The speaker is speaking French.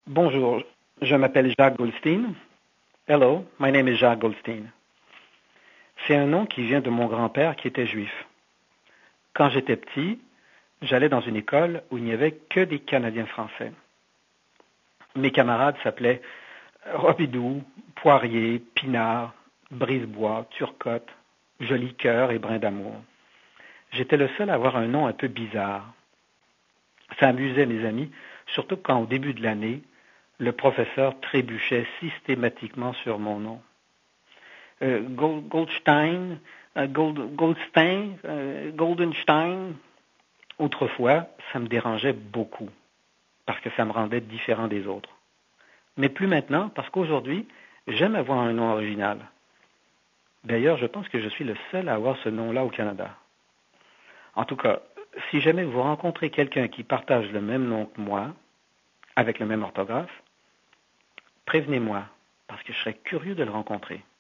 Bonjour, je m'appelle Jacques Goldstein. Hello, my name is Jacques Goldstein. C'est un nom qui vient de mon grand-père qui était juif. Quand j'étais petit, j'allais dans une école où il n'y avait que des Canadiens français. Mes camarades s'appelaient Robidoux, Poirier, Pinard, Brisebois, Turcotte, Joli Cœur et Brin d'Amour. J'étais le seul à avoir un nom un peu bizarre. Ça amusait mes amis, surtout quand au début de l'année, le professeur trébuchait systématiquement sur mon nom. Goldstein, Goldstein, Goldenstein. Autrefois, ça me dérangeait beaucoup, parce que ça me rendait différent des autres. Mais plus maintenant, parce qu'aujourd'hui, j'aime avoir un nom original. D'ailleurs, je pense que je suis le seul à avoir ce nom-là au Canada. En tout cas, si jamais vous rencontrez quelqu'un qui partage le même nom que moi, avec le même orthographe, prévenez-moi, parce que je serais curieux de le rencontrer.